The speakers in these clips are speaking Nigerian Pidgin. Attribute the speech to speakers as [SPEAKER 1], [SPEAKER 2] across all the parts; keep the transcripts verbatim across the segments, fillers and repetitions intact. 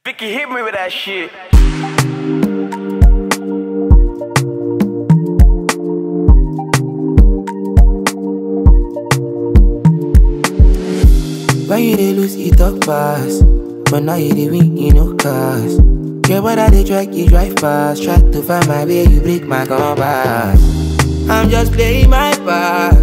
[SPEAKER 1] Vicky hit me with that shit.
[SPEAKER 2] When you dey lose, you talk fast, but now you dey win, you no cast. Care whether they drag you drive fast. Try to find my way, you break my compass. I'm just playing my part.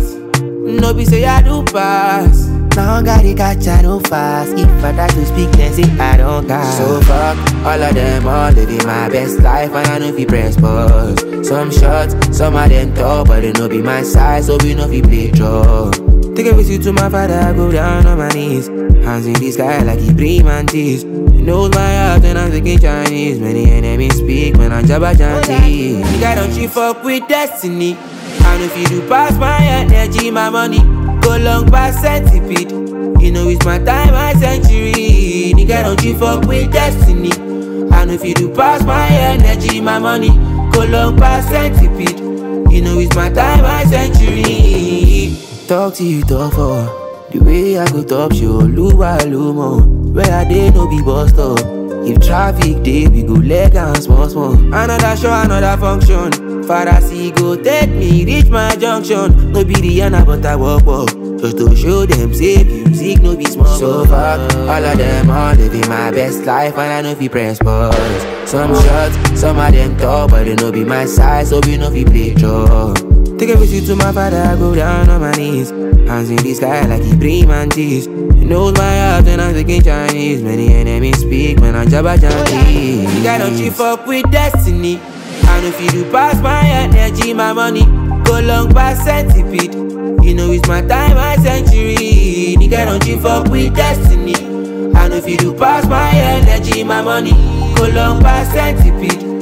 [SPEAKER 2] No be say I do pass. Now I gotta catch I no fast. If I try to speak, then say I don't gas. So fuck all of them, all living my best life, and I know if you press pause. Some shots, some of them tall, but they no be my size, so we know if you play draw. Take a visit to my father, I go down on my knees. Hands in the sky like he bring man teeth. He knows my heart when I'm speaking Chinese. Many enemies speak when I'm Jabba Janti. Nigga, don't you fuck with destiny. And if you do pass my energy, my money go long past centipede. You know it's my time, my century. Nigga, don't you fuck with destiny. And if you do pass my energy, my money go long past centipede. You know it's my time, my century. Talk to you, talk for the way I go top show, Luba Lumo. Where I dey no be bust up. If traffic day, we go leg and small small. Another show, another function. Father see go take me, reach my junction. No be the Yana, but I walk walk. Just to show them, say music, no be small. So fuck all of them, all living my best life, and I know if you press pause. Some shots, some of them tall, but they no be my size, so we know if you play draw. Take a visit to my father, I go down on my knees. Hands in the sky like he bring man teeth. He knows my heart when I'm speaking Chinese. Many enemies speak when I'm Jabba Janti. Nigga, don't you fuck with destiny. And if you do pass my energy, my money go long past centipede. You know it's my time, my century. Nigga, don't you fuck with destiny. And if you do pass my energy, my money go long past centipede.